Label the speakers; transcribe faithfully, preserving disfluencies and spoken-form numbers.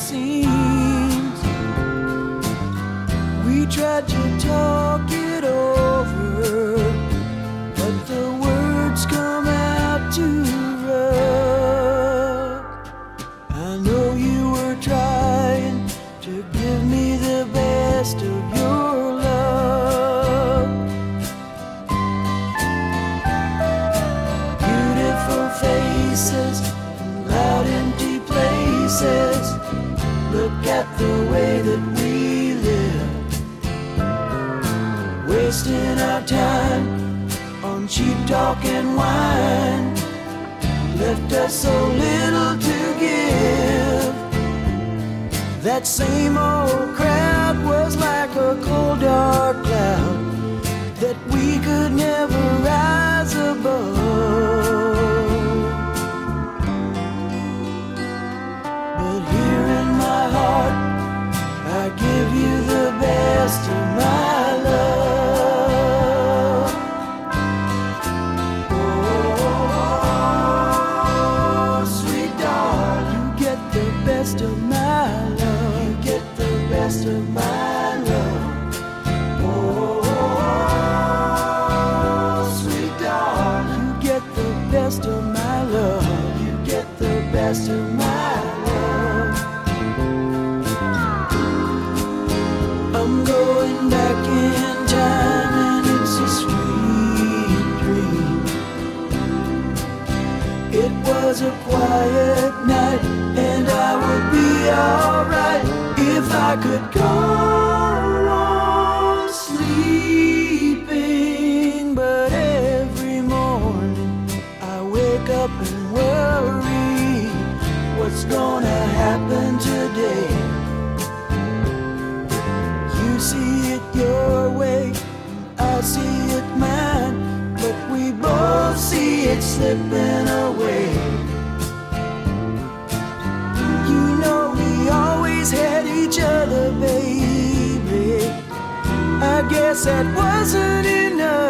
Speaker 1: seems. We tried to talk it over, but the words come out too rough. I know you were trying to give me the best of your love. Beautiful faces, loud empty places. Look at the way that we live, wasting our time on cheap talk and wine. Left us so little to give. That same old crowd was like a cold dark cloud that we could never rise above. But here in my heart, I give you the best of my love. Oh, sweet darling, you get the best of my love. You get the best of my love. Oh, sweet darling, you get the best of my love. You get the best of my love. I'm going back in time and it's a sweet dream. It was a quiet night and I would be alright if I could go on sleeping. But every morning I wake up and worry what's gonna happen today. You see it your way, I see it mine, but we both see it slipping away. You know we always had each other, baby. I guess that wasn't enough.